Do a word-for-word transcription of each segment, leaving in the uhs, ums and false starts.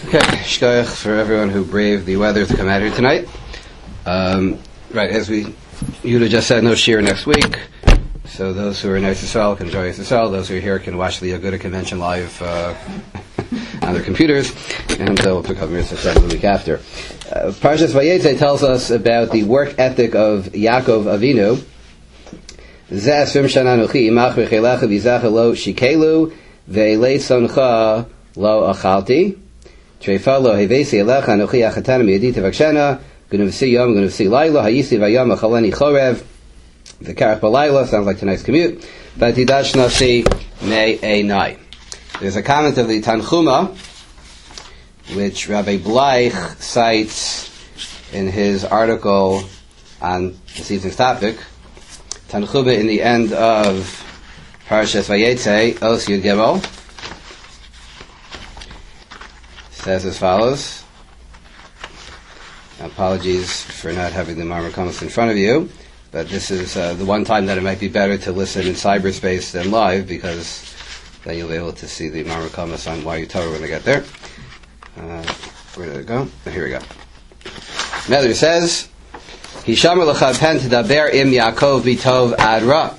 Okay, shkoyach for everyone who braved the weather to come out here tonight. Um, right, as we, Yudah just said, no shiur next week. So those who are in Eretz Yisrael can enjoy Eretz Yisrael. Those who are here can watch the Aguda convention live uh, on their computers, and uh, we'll pick up Mitzvah the week after. Uh, Parshas Vayetze tells us about the work ethic of Yaakov Avinu. Zeh esrim shana anuchi imach v'chelecha v'yizacha lo shikelu ve'elei soncha lo achalti treifa lo hevesi elecha anuchi achatana miyadi tevakshena gunuvsi yom gunuvsi laila hayisi vayam achaleni chorev the karach balayla sounds like tonight's commute. Vatidash nafsi may a night. There's a comment of the Tanchuma, which Rabbi Bleich cites in his article on this evening's topic. Tanchuma in the end of Parashas Vayetze, Os Yud Gimel, says as follows. Apologies for not having the Marmar Kamas in front of you. But this is uh, the one time that it might be better to listen in cyberspace than live, because then you'll be able to see the Marmar Kamas on Why You Torah when I get there. Uh, where did it go? Oh, here we go. Another says, Hishamar l'chad pen tedaber im Yaakov bitov ad ra.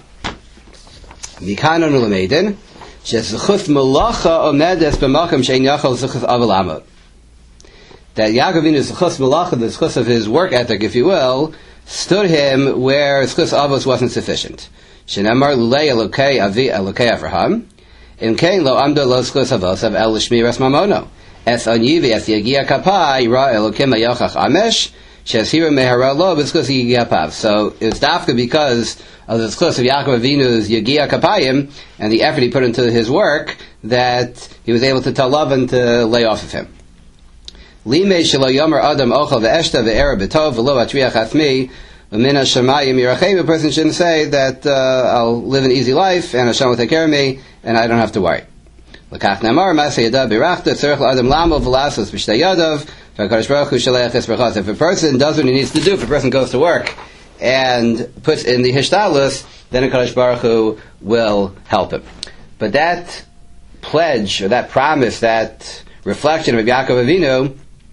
Mikanon u'lemeidin, shezuchus melacha omedes b'makam she'en yachol zuchus aval amot. That Yaakov Avinu's zuchus melacha, the zuchus of his work ethic, if you will, stood him where Zchus Avos wasn't sufficient. Shenamar lulei elokei avi elokei Avraham, im kein lo amdo lo Zchus Avos av el shmiras mamono. Es anyivi es yagia kapai ra elokim ayochach amesh shes hira mehara lo b'Zchus yagia pav. So it's dafka because of the Zchus of Yaakov Avinu's yagia kapayim and the effort he put into his work that he was able to tell Lavan to lay off of him. Limei shelo yomer adam ochel ve'eshta ve'era b'tov v'lo atriach atzmi v'mina shamayim yirachem. A person shouldn't say that uh, I'll live an easy life and Hashem will take care of me and I don't have to worry. L'kach namar ma'aseh yadav birachta tzarich l'adam lamo v'lasos b'shtei yadav v'akadosh baruch hu shaleach es brachos. If a person does what he needs to do, if a person goes to work and puts in the hishtadlus, then HaKadosh Baruch Hu will help him. But that pledge or that promise, that reflection of Yaakov Avinu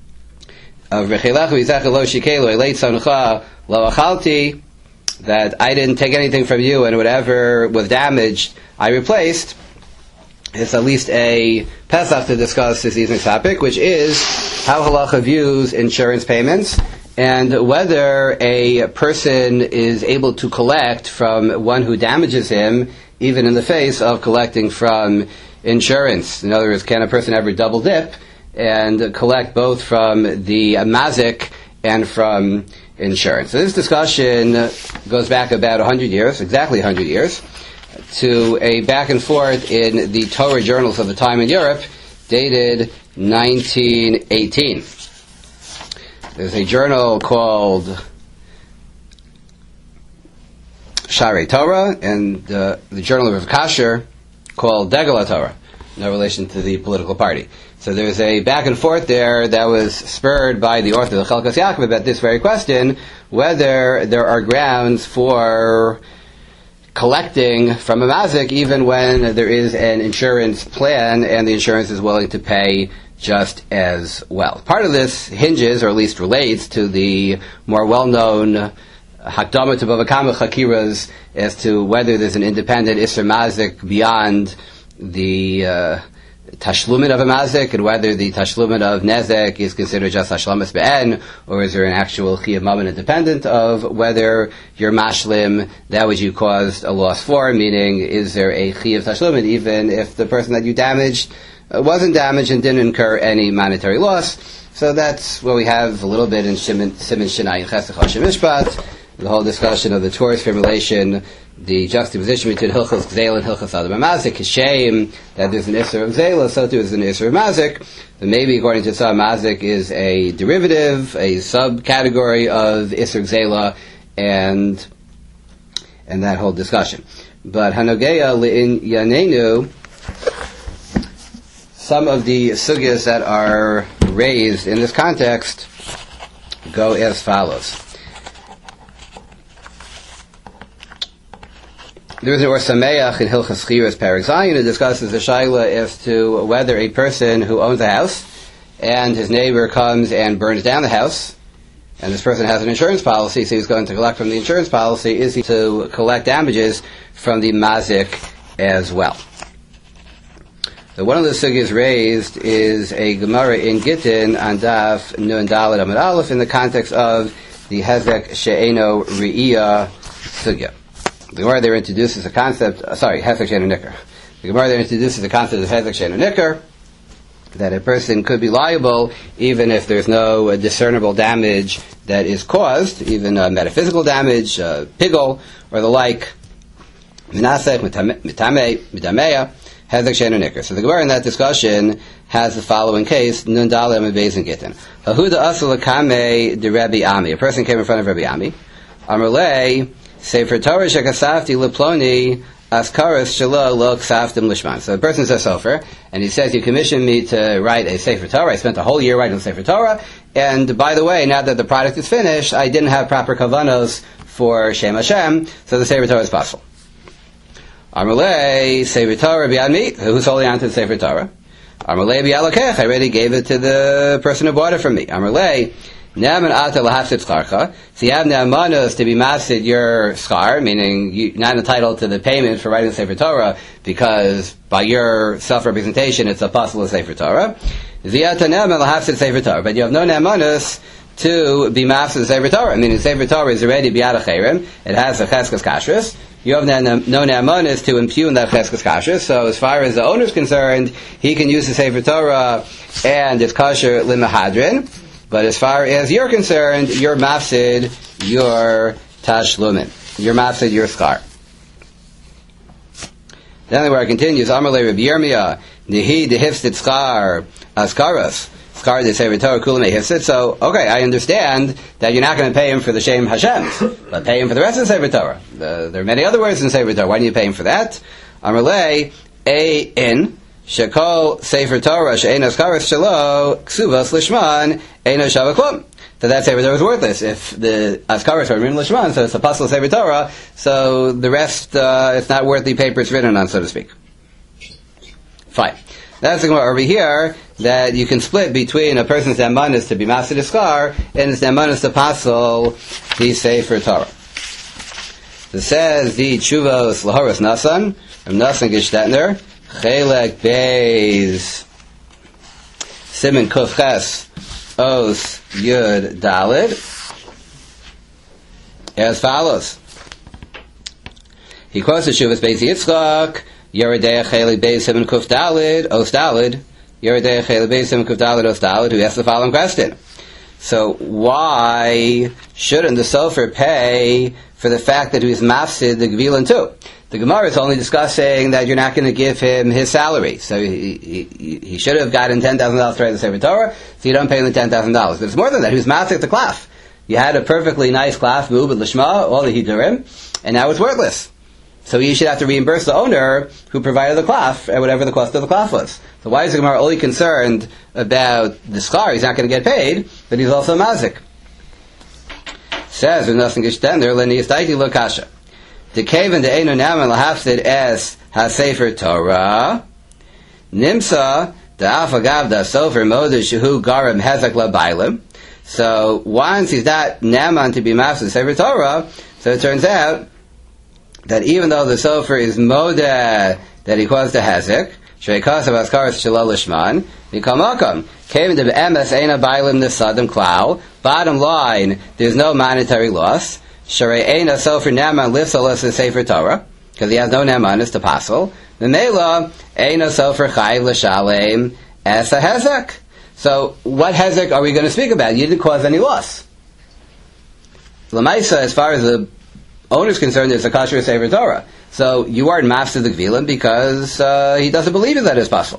of V'chelecha v'yizacha lo shikelu elei tzoncha lo achalti, that I didn't take anything from you and whatever was damaged I replaced, it's at least a Pesach to discuss this evening's topic, which is how halacha views insurance payments and whether a person is able to collect from one who damages him even in the face of collecting from insurance. In other words, can a person ever double dip and collect both from the mazik and from insurance? So this discussion goes back about one hundred years, exactly one hundred years, to a back and forth in the Torah journals of the time in Europe, dated nineteen eighteen. There's a journal called Sharei Torah, and uh, the journal of Rav Kasher called Degel Torah, no relation to the political party. So there's a back and forth there that was spurred by the author of Chelkas Yaakov about this very question, whether there are grounds for collecting from a mazik even when there is an insurance plan and the insurance is willing to pay just as well. Part of this hinges, or at least relates, to the more well-known Hakdama to Bava Kama Chakiras as to whether there's an independent Isser Mazik beyond the uh, Tashlumin of a Mazik, and whether the Tashlumin of Nezek is considered just Hashlamas Be'en, or is there an actual Chiyuv Mammon independent of whether you're Mashlim that which you caused a loss for, meaning is there a Chiyuv Tashlumin even if the person that you damaged uh, wasn't damaged and didn't incur any monetary loss. So that's what we have a little bit in Siman Shinai Chesed Choshen Mishpat, the whole discussion of the Torah's formulation, the juxtaposition between Hilchos Gzeila and Hilchos Adam HaMazik, is shame that there's an Isser of Gzeila, so too is an Isser of Mazik. But maybe according to some, Mazik is a derivative, a subcategory of Isser Gzeila, and and that whole discussion. But Hanogeya Le'in Yanenu, some of the sugyas that are raised in this context go as follows. There is an Or Sameach in Hilchas Chiras Perek Zayin who discusses the shaila as to whether a person who owns a house and his neighbor comes and burns down the house, and this person has an insurance policy, so he's going to collect from the insurance policy, is he to collect damages from the mazik as well? So one of the sugyas raised is a Gemara in Gittin on Daf Nun Daled Amud Aleph in the context of the Hezek She'eno Re'iyah sugya. The Gemara there introduces a concept, uh, sorry, Hezek She'eno Nicker. The Gemara there introduces the concept of Hezek She'eno Nicker, that a person could be liable even if there's no uh, discernible damage that is caused, even uh, metaphysical damage, uh, pigol, or the like, Minasek, Mitame, Midameya, Hezek She'eno Nicker. So the Gemara in that discussion has the following case, Nun Daled Amud Beis in Gittin. Hahuda Asal Kame de Rabbi Ami. A person came in front of Rabbi Ami. Amarle, Sefer Torah Shekasafti Leploni, Askaras Shelo Lo Ksaftim Lishman. So the person is a sofer, and he says, you commissioned me to write a Sefer Torah. I spent a whole year writing a Sefer Torah, and by the way, now that the product is finished, I didn't have proper kavanos for Shem Hashem, so the Sefer Torah is possible. Amarle, Sefer Torah B'yad Mi, who's holding on to the Sefer Torah? Amarle B'yalokech, I already gave it to the person who bought it from me. Amarle, Ne'aman ata lahafsid scharcha. So you have ne'amanos to be mafsid your schar, meaning you're not entitled to the payment for writing the Sefer Torah because by your self-representation it's a possible of Sefer Torah. Ziyata ne'aman lahafsid Sefer Torah. But you have no ne'amanos to be mafsid the Sefer Torah, meaning the Sefer Torah is already b'yad acherim. It has a cheskas kashrus. You have no ne'amanos to impugn that cheskas kashrus. So as far as the owner is concerned, he can use the Sefer Torah and it's kosher limahadrin. But as far as you're concerned, you're mafsid, your tashlumin. You're mafsid, your schar. Then where it continues, Amarle Rabbi Yirmiyah, Nihi dehifsid schar, askaras, schar de Sefer Torah kulam hifsid. So, okay, I understand that you're not going to pay him for the Shem Hashem, but pay him for the rest of the Sefer Torah. The, there are many other words in Sefer Torah. Why do you pay him for that? Amarle, a in. Shekol Sefer Torah she'eino skaras shelo ksuvos lishman eino shava klum. So that Sefer Torah is worthless if the askaras are written lishman, so it's a puzzle Sefer Torah. So the rest, uh, it's not worth the paper it's written on, so to speak. Fine. That's the Gemara over here that you can split between a person's nemanis to be masid iskar and his nemanis to puzzle the Sefer Torah. It says the Chuvos Lahoros Nasan from Nasan Gishtetner. Chelek Beis Siman Kuf Ches Os Yud Daled as follows. He quotes the Shuvas Beis Yitzchak Yeridei Chelek Beis Siman Kuf Daled Os Daled Yeridei Chelek Beis Siman Kuf Daled Os Daled, who asks the following question. So why shouldn't the sofer pay for the fact that he was mafsid the Gvilin too? The Gemara is only discussing that you're not going to give him his salary. So he, he, he should have gotten ten thousand dollars to write the Sefer Torah, so you don't pay him the ten thousand dollars. But it's more than that. He was mafzik the klaf. You had a perfectly nice klaf, move with lishma, all the hidurim, and now it's worthless. So you should have to reimburse the owner who provided the klaf at whatever the cost of the klaf was. So why is the Gemara only concerned about the schar? He's not going to get paid, but he's also mazik. Says, there's nothing geshtender, leni yistaiti lo kasha. The kaven de eino naman lahafsid es ha-sefer Torah nimsa da afagav da sofer moder shehu garam hezek la-bailim. So once he's not naman to be mafsid sefer Torah, so it turns out that even though the sofer is moder that he caused the hezek, sheikos of askaras shalol lishman, mikamakam kaven de be'emes eina bailim nesadim klau. Bottom line, there's no monetary loss. Sharei Eina Sofer Naman lifts a Sefer Torah because he has no Naman to passel. The Mela Eina Sofer Chayiv L'Shalem as a Hezek. So what Hezek are we going to speak about? You didn't cause any loss. Lamaisa, as far as the owner is concerned, it's a kosher Sefer Torah. So you aren't mafsid the Gvilim because uh, he doesn't believe that it's possible.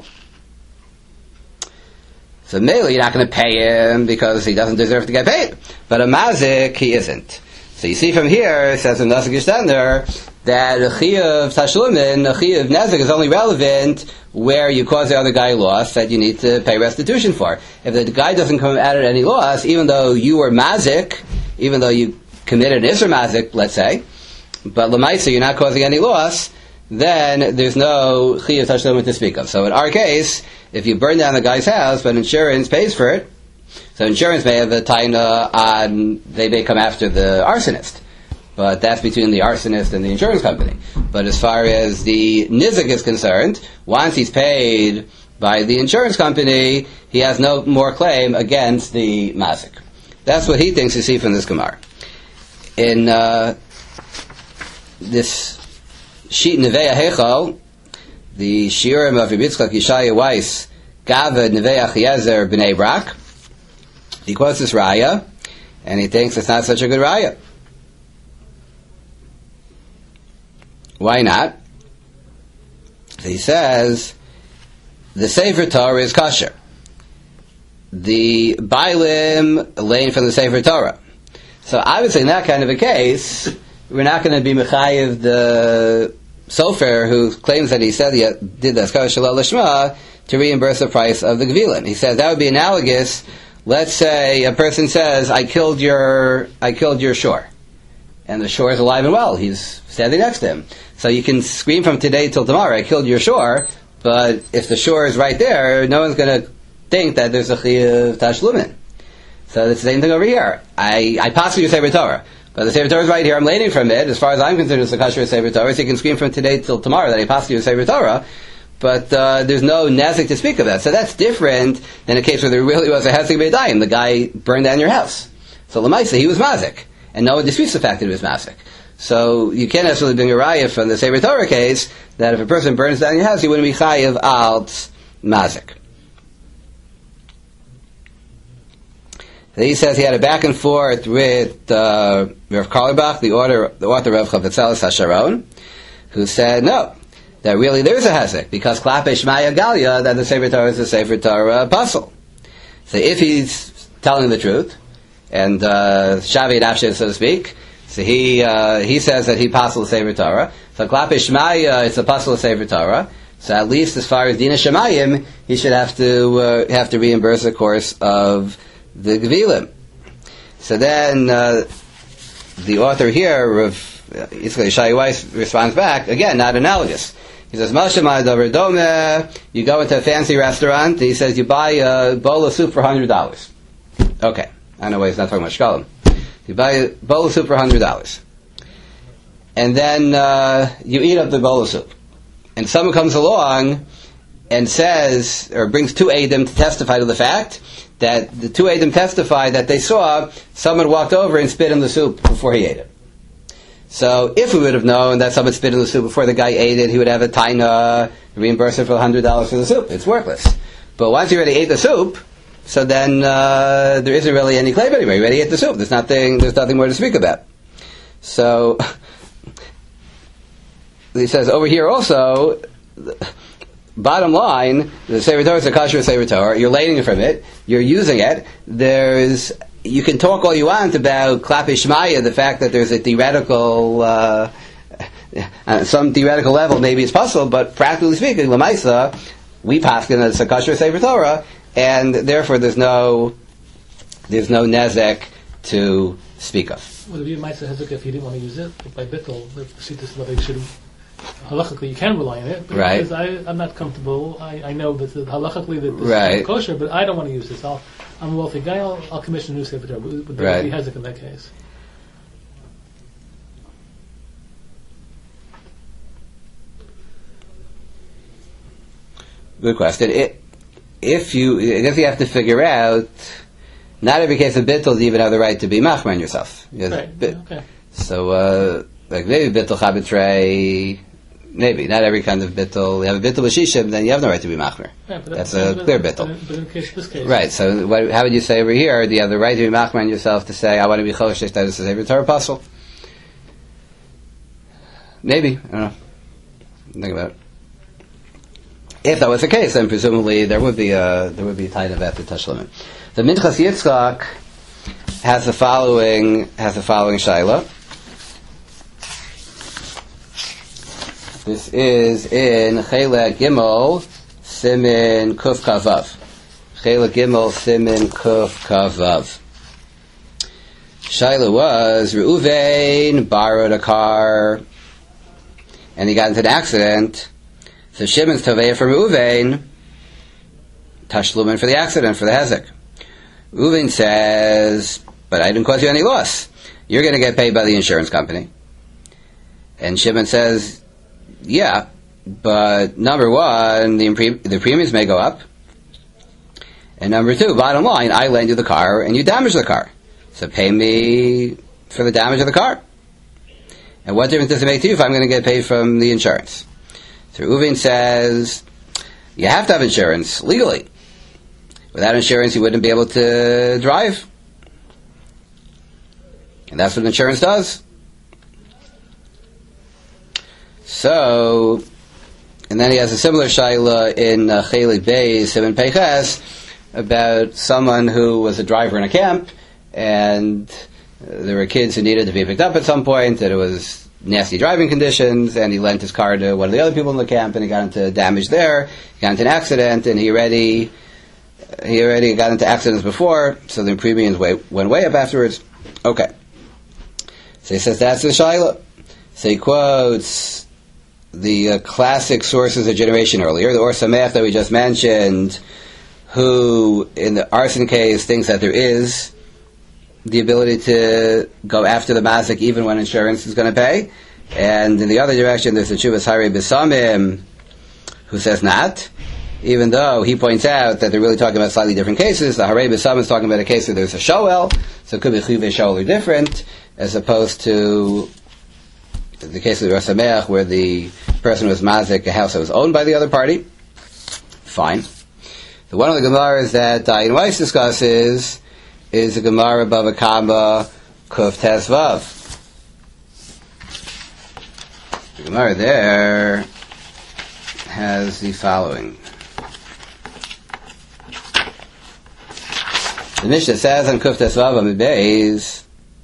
So Mela, you're not going to pay him because he doesn't deserve to get paid. But a mazik, he isn't. So you see from here, it says in Nasik Yishtender, that a chiyuv tashlumin, a chiyuv nezik is only relevant where you cause the other guy loss that you need to pay restitution for. If the guy doesn't come out at any loss, even though you were mazik, even though you committed an isra mazik, let's say, but lemaisa you're not causing any loss, then there's no chiyuv tashlumin to speak of. So in our case, if you burn down the guy's house, but insurance pays for it, so insurance may have a taina on, they may come after the arsonist. But that's between the arsonist and the insurance company. But as far as the nizik is concerned, once he's paid by the insurance company, he has no more claim against the mazik. That's what he thinks you see from this Gemara. In uh, this sheet Nevei Hechel, the Shiurim of Rabbi Yitzchak Yeshaya Weiss, Gaved Nevei Achiezer B'nei Brak, he quotes this raya, and he thinks it's not such a good raya. Why not? So he says, the Sefer Torah is kosher. The Bailim lane from the Sefer Torah. So obviously in that kind of a case, we're not going to be mechayiv the sofer who claims that he said he did the Askar Shalal Lishma to reimburse the price of the Gvilim. He says that would be analogous. Let's say a person says, I killed your, I killed your shore. And the shore is alive and well. He's standing next to him. So you can scream from today till tomorrow, I killed your shore, but if the shore is right there, no one's going to think that there's a chiyuv tashlumin. So it's the same thing over here. I, I pass you your Sefer Torah, but the Sefer Torah is right here, I'm leaning from it. As far as I'm concerned, it's a kosher Sefer Torah, so you can scream from today till tomorrow that I pass you your Sefer Torah, but uh, there's no nezik to speak of that. So that's different than a case where there really was a hezek b'yadayim. The guy burned down your house. So l'maisa, he was mazik, and no one disputes the fact that he was mazik. So you can't necessarily bring a raya from the Sefer Torah case that if a person burns down your house, you wouldn't be chayiv alt mazik. So he says he had a back and forth with uh, Rav Karlbach, the author, the author of Chavetzelis HaSharon, who said no, that really there is a hezek because Klape Shmaya Galia that the Sefer Torah is a Sefer Torah apostle. So if he's telling the truth and uh, Shavi Nafshe, so to speak. So he uh, he says that he pasal the Sefer Torah. So Klape Shmaya, it's a pasal the Sefer Torah. So at least as far as Dina Shemayim, he should have to uh, have to reimburse the course of the Gvilim. So then uh, the author here of Yitzchak Yeshaya Weiss responds back again, not analogous. He says, Moshe Ma'adavar Dome, you go into a fancy restaurant, he says you buy a bowl of soup for one hundred dollars. Okay, I know why he's not talking about shkalim. You buy a bowl of soup for one hundred dollars. And then uh, you eat up the bowl of soup. And someone comes along and says, or brings two Eidim to testify to the fact that the two Eidim testify that they saw someone walked over and spit in the soup before he ate it. So if we would have known that someone spit in the soup before the guy ate it, he would have a taina, reimburse him for one hundred dollars for the soup. It's worthless. But once he already ate the soup, so then uh, there isn't really any claim anymore. You already ate the soup. There's nothing. There's nothing more to speak about. So he says over here also. Bottom line, the Sefer Torah is a kosher Sefer Torah. You're learning from it. You're using it. There's. You can talk all you want about Klape Shmaya, the fact that there's a theoretical, uh, on some theoretical level, maybe it's possible, but practically speaking, Lamaisa, we paskin that it's a kosher Sefer Torah, and therefore there's no, there's no nezek to speak of. Would it be a Maisa Hezek if he didn't want to use it? If by Bittul, the Psitis Levei should halachically you can rely on it, but right. Because I, I'm not comfortable. I, I know that the, halachically that this right. is kosher, but I don't want to use this. I'll, I'm a wealthy guy. I'll, I'll commission a new Sefer Torah. Would there right. be hezek in that case? Good question. It, if you, I guess you have to figure out. Not every case of bittul do you even have the right to be machmer on yourself. Right. Bit, okay. So, uh, like maybe bittul chabetrei, maybe not every kind of bittul. You have a bittul b'shishim, then you have no right to be machmer. Right, That's that, a but, clear but, bittul. But in case, this case, right. So, what, how would you say over here? Do you have the right to be machmer on yourself to say, "I want to be choshesh that this is a Torah apostle"? Maybe I don't know. Think about it. If that was the case, then presumably there would be a there would be a time of after tashlumin. The Minchas Yitzchak has the following has the following shaila. This is in Chelek Gimel Simin Kuf Kavav. Chelek Gimel Simin Kuf Kavav. Shaila was Reuven borrowed a car and he got into an accident. So Shimon's Toveya for Reuven, Tashlumin for the accident, for the Hezek. Reuven says, but I didn't cause you any loss. You're going to get paid by the insurance company. And Shimon says, yeah, but number one, the, pre- the premiums may go up. And number two, bottom line, I lend you the car and you damage the car. So pay me for the damage of the car. And what difference does it make to you if I'm going to get paid from the insurance? So Reuven says, you have to have insurance, legally. Without insurance, you wouldn't be able to drive. And that's what insurance does. So, and then he has a similar shaila in uh, Chelik Beis, Simon Peiches, about someone who was a driver in a camp, and uh, there were kids who needed to be picked up at some point, and it was nasty driving conditions, and he lent his car to one of the other people in the camp, and he got into damage there, he got into an accident, and he already he already got into accidents before, so the premiums way, went way up afterwards. Okay. So he says that's the shaila. So he quotes the uh, classic sources of generation earlier, the Or Sameach that we just mentioned, who, in the arson case, thinks that there is the ability to go after the mazik even when insurance is going to pay. And in the other direction, there's the Chuvas Hari B'Samim, who says not, even though he points out that they're really talking about slightly different cases. The Hari B'Samim is talking about a case where there's a shoel, so it could be chiyuvei shoel or different, as opposed to the case of the Or Sameach, where the person was mazik a house that was owned by the other party. Fine. So one of the Gemaras that Dayan Weiss discusses is the Gemara Bava Kama Kuf Tes Vav. The Gemara there has the following. The Mishnah says on Kuf Tes Vav Amid Beis,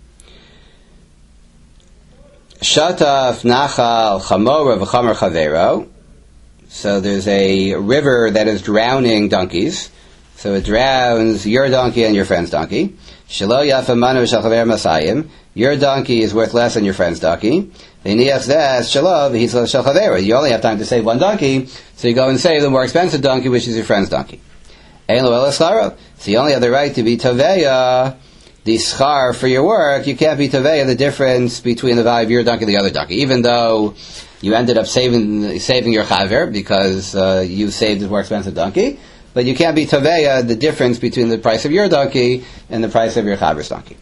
Shataf Nachal Chamora V'Chamer Chavero. So there's a river that is drowning donkeys. So it drowns your donkey and your friend's donkey. Shelo Yafa Manu Shel Chaver Masayim. Your donkey is worth less than your friend's donkey. V'niach Zes Shelo V'Hitzlo Shel Chavero. You only have time to save one donkey, so you go and save the more expensive donkey, which is your friend's donkey. Ein Lo Ela Scharo. So you only have the right to be Toveya, the schar for your work. You can't be Toveya the difference between the value of your donkey and the other donkey, even though you ended up saving saving your chaver because uh, you saved his more expensive donkey. But you can't be Toveya the difference between the price of your donkey and the price of your chaver's donkey.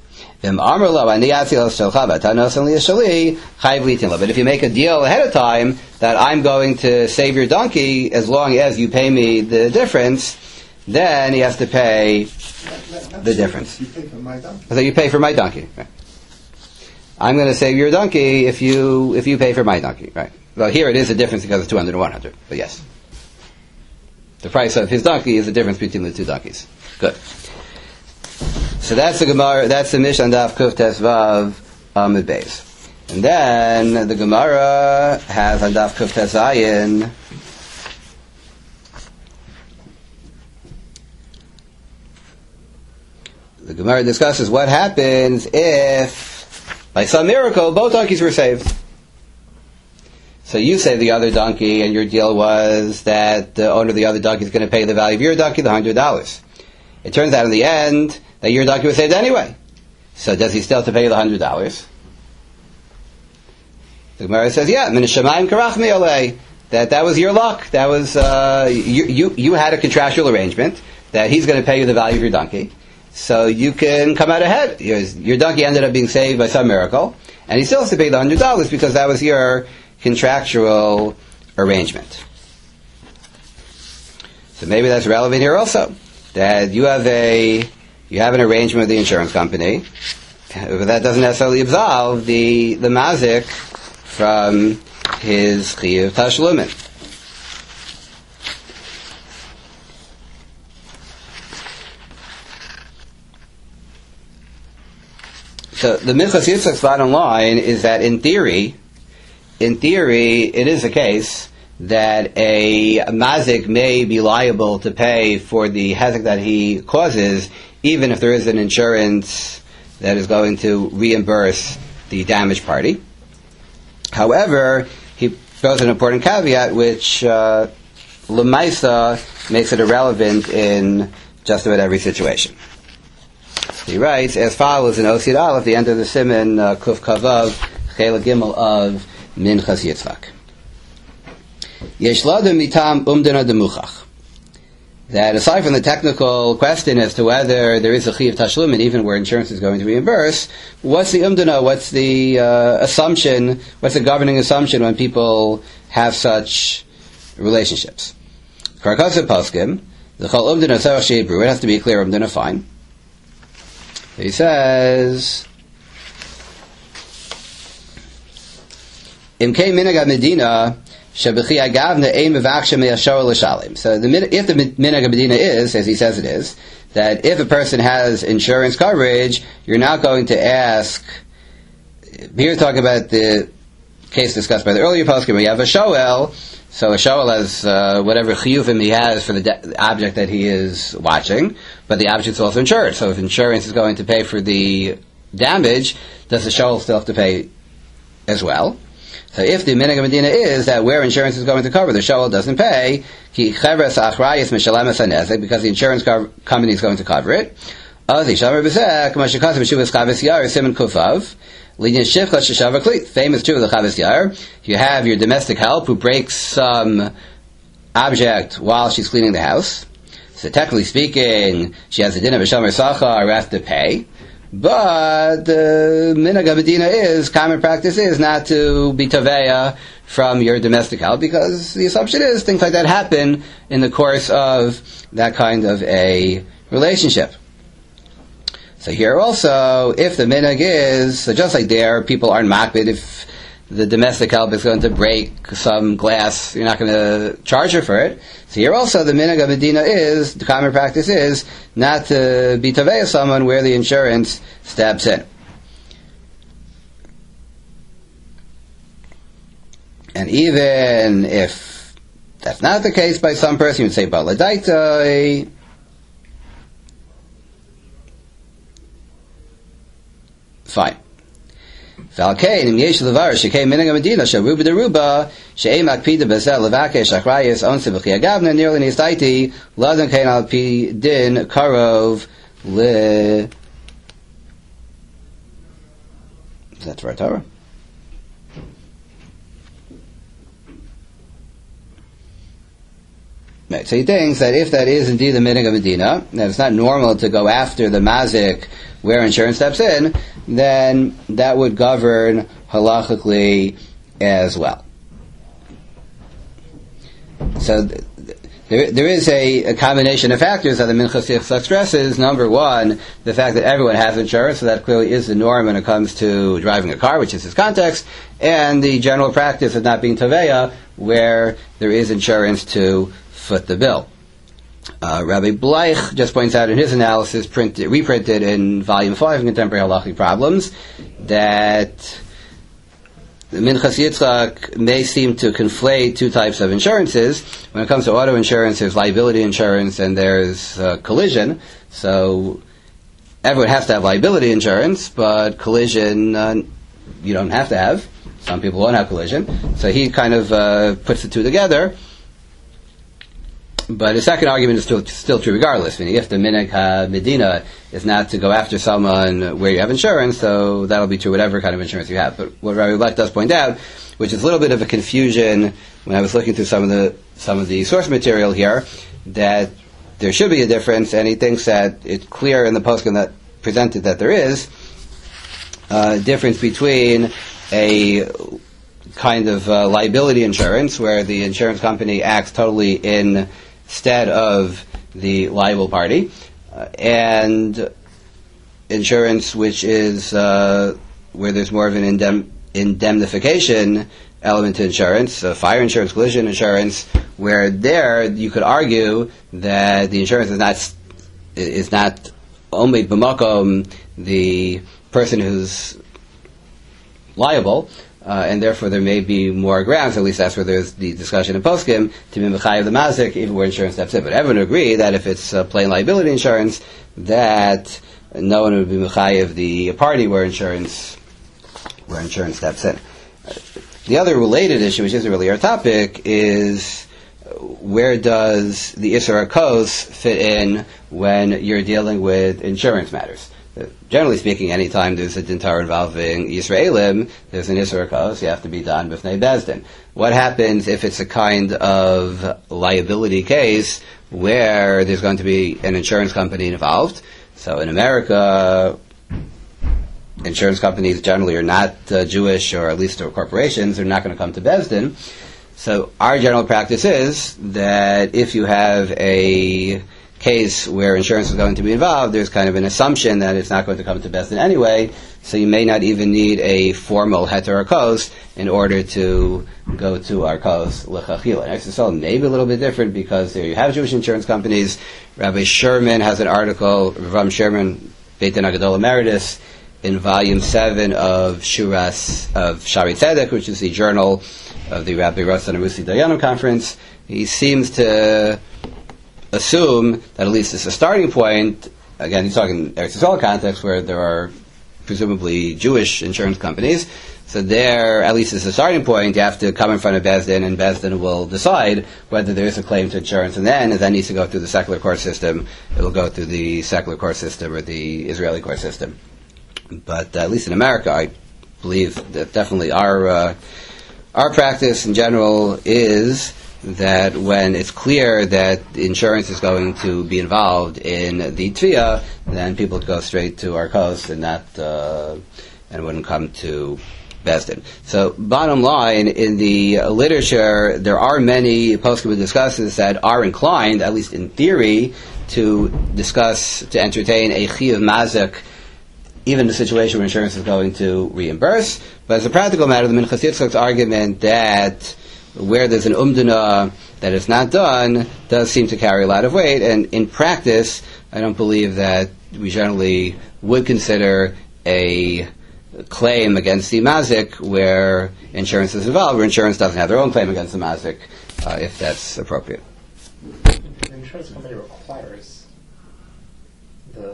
But if you make a deal ahead of time that I'm going to save your donkey as long as you pay me the difference, then he has to pay the difference. You pay for my donkey. So you pay for my donkey. Right. I'm going to save your donkey if you if you pay for my donkey. Right. Well, here it is a difference because it's two hundred and one hundred. But yes, the price of his donkey is the difference between the two donkeys. Good. So that's the Gemara. That's the Mishnah Daf Kuf Tes Vav Amud Beis. And then the Gemara has on Daf Kuf Tes Zayin. The Gemara discusses what happens if, by some miracle, both donkeys were saved. So you saved the other donkey, and your deal was that the owner of the other donkey is going to pay the value of your donkey, the hundred dollars. It turns out in the end that your donkey was saved anyway. So does he still have to pay you the hundred dollars? The Gemara says, yeah, min shamayim karachmi olei. That that was your luck. That was uh, you, you. You had a contractual arrangement that he's going to pay you the value of your donkey. So you can come out ahead. Your, your donkey ended up being saved by some miracle, and he still has to pay the hundred dollars because that was your contractual arrangement. So maybe that's relevant here also. That you have a you have an arrangement with the insurance company, but that doesn't necessarily absolve the the mazik from his chiyuv tashlumin. So the Minchas Yitzchak's bottom line is that in theory, in theory, it is the case that a mazik may be liable to pay for the hezek that he causes, even if there is an insurance that is going to reimburse the damaged party. However, he throws an important caveat, which uh, Lemaisa makes it irrelevant in just about every situation. He writes as follows in Osid Aleph, the end of the Siman uh, Kuf Kavav Chela Gimel of Minchas Yitzchak. Yesh ladam mitam umdana demuchach. That aside from the technical question as to whether there is a chiv tashlum, and even where insurance is going to reimburse, what's the umdana? What's the uh, assumption? What's the governing assumption when people have such relationships? Karakasav poskim the chol umdana sarach sheibru. It has to be clear umdana. Fine. He says, Im kei minhag medina. So the, if the minhag medina is, as he says it is, that if a person has insurance coverage, you're not going to ask. Here, talking about the case discussed by the earlier poskim, where you have a shoel. So a shoel has uh, whatever chiyuvim he has for the, de- the object that he is watching, but the object is also insured. So if insurance is going to pay for the damage, does the shoel still have to pay as well? So if the minhag medina is that where insurance is going to cover, the shoel doesn't pay, because the insurance co- company is going to cover it. Famous too of the Chavis Yair. You have your domestic help who breaks some object while she's cleaning the house. So technically speaking, she has a din of a shomer sachar, has to pay. But the minhag medina is, common practice is not to be taveya from your domestic help, because the assumption is things like that happen in the course of that kind of a relationship. So here also, if the minhag is, so just like there, people aren't makbid, if the domestic help is going to break some glass, you're not going to charge her for it. So here also, the minhag medina is, the common practice is, not to be taveya someone where the insurance steps in. And even if that's not the case by some person, you would say, baladaita. Fine. Valkein im yesh levar shekei minhag medina sharuba deruba she'em akpida bezel levakesh achrayis on sivchi agavna nearly nistaiti ladan kein al pi din karov le. Is that the right Torah? Right. So he thinks that if that is indeed the minhag medina, that it's not normal to go after the mazik where insurance steps in, then that would govern halachically as well. So th- there, there is a, a combination of factors that the Minchas Yitzchak stresses. Number one, the fact that everyone has insurance, so that clearly is the norm when it comes to driving a car, which is his context, and the general practice of not being taveya, where there is insurance to foot the bill. Uh, Rabbi Bleich just points out in his analysis, printed, reprinted in Volume five of Contemporary Halachic Problems, that the Minchas Yitzchak may seem to conflate two types of insurances. When it comes to auto insurance, there's liability insurance and there's uh, collision. So everyone has to have liability insurance, but collision uh, you don't have to have. Some people won't have collision. So he kind of uh, puts the two together. But his second argument is still, still true regardless. Meaning, if the minhag medina is not to go after someone where you have insurance, so that'll be true whatever kind of insurance you have. But what Rabbi Black does point out, which is a little bit of a confusion when I was looking through some of the some of the source material here, that there should be a difference, and he thinks that it's clear in the poskim that presented that there is a difference between a kind of uh, liability insurance where the insurance company acts totally in instead of the liable party, uh, and insurance which is uh, where there's more of an indemn- indemnification element to insurance, uh, fire insurance, collision insurance, where there you could argue that the insurance is not is not only b'makom the person who's liable, Uh, and therefore there may be more grounds, at least that's where there's the discussion in poskim, to be mechayev the mazik, even where insurance steps in. But everyone would agree that if it's uh, plain liability insurance, that no one would be mechayev the party where insurance where insurance steps in. The other related issue, which isn't really our topic, is where does the Isser HaKos fit in when you're dealing with insurance matters? Uh, generally speaking, anytime there's a dintar involving Yisraelim, there's an Isser HaKos, you have to be done b'fnei Bezdin. What happens if it's a kind of liability case where there's going to be an insurance company involved? So in America, insurance companies generally are not uh, Jewish, or at least they're corporations, they're not going to come to Bezdin. So our general practice is that if you have a case where insurance is going to be involved, there's kind of an assumption that it's not going to come to Bezdin anyway, so you may not even need a formal heter hakos in order to go to arkos l'chachila. And Eretz maybe a little bit different because there you have Jewish insurance companies. Rabbi Sherman has an article, Rav Sherman, Beit Din HaGadol Emeritus, in volume seven of Shuras of Shari Tzedek, which is the journal of the Rabbi Rosan Arusi Dayanim conference. He seems to assume that at least as a starting point, again, he's talking Eretz Yisrael context where there are presumably Jewish insurance companies. So there, at least as a starting point, you have to come in front of Bezdin, and Bezdin will decide whether there is a claim to insurance, and then if that needs to go through the secular court system, it will go through the secular court system or the Israeli court system. But uh, at least in America, I believe that definitely our uh, our practice in general is that when it's clear that insurance is going to be involved in the tviya, then people go straight to our coast and not uh, and wouldn't come to Bezdin. So, bottom line, in the literature, there are many poskim discusses that are inclined, at least in theory, to discuss to entertain a chiyuv mazik, even the situation where insurance is going to reimburse. But as a practical matter, the Minchas Yitzchak's argument that where there's an umdana that is not done does seem to carry a lot of weight, and in practice, I don't believe that we generally would consider a claim against the mazik where insurance is involved, where insurance doesn't have their own claim against the mazik, uh, if that's appropriate. The insurance company requires the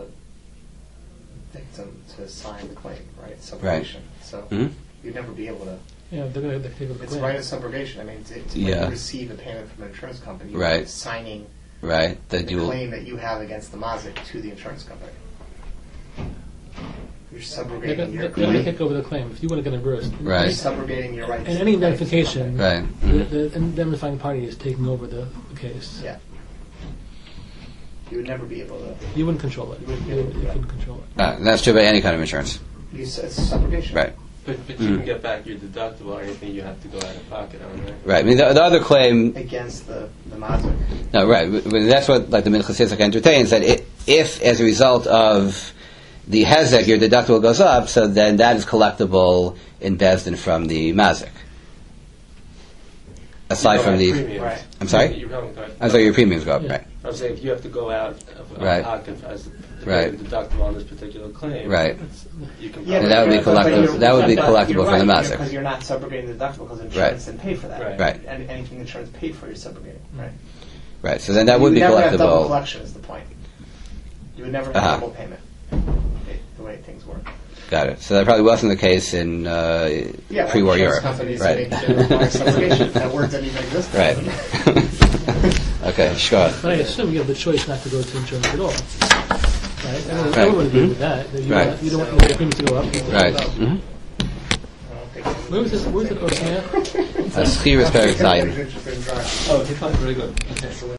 victim to sign the claim, right? Subrogation. Right. So Mm-hmm. you'd never be able to. Yeah, they're going to take a It's claim. right as subrogation. I mean, to, to Yeah. when you receive a payment from an insurance company, you're Right. signing Right, that the you will, claim that you have against the mazik to the insurance company. You're They're subrogating going your to claim. take over the claim if you want to get reimbursed. Right. You're subrogating your rights. And any rights to the indemnification, company. right. the, Mhm. the indemnifying party is taking over the, the case. Yeah. You would never be able to. You wouldn't control it. You wouldn't be You, able to, you yeah. couldn't control it. Uh, that's true about any kind of insurance. You, it's subrogation. Right. But, but you Mm. can get back your deductible or anything you have to go out of pocket on, right? Right. I mean, the, the other claim, Against the the mazik. no, right. but- but That's what like the Minchas Yitzchak entertains, that it, if as a result of the hezek your deductible goes up, so then that is collectible in Bezdin from the mazik. Aside You go from out the, premiums. Right. I'm sorry? You're going to- I'm sorry, your premiums go up, Yeah. right? I'm saying if you have to go out of of Right. pocket as the Right. deductible on this particular claim, Right. you can Yeah, And but that would be you're- but collectible- you're- that would be but collectible you're from the right, mazik. Because you're not subrogating the deductible because insurance Right. didn't pay for that. Right. Right. And anything insurance paid for, you're subrogating. Right. Right. So then that you would be never have double collectible. collection is the point. You would never have Uh-huh. double payment. The way things work. Got it. So that probably wasn't the case in uh, Yeah, pre-war well, Europe. insurance companies Right. make they require subrogation. That word doesn't even exist. Right. Okay, sure. But I assume you have the choice not to go to insurance at all. Right? Everyone, Right. everyone would agree Mhm. with that. that you, Right. don't, you don't want your premiums to go up. Right. Mm-hmm. I don't think it's- Where was this? Where was it? Oh, yeah. Schiras Perek Zayin. Interesting drive. Oh, they found it really good. Okay.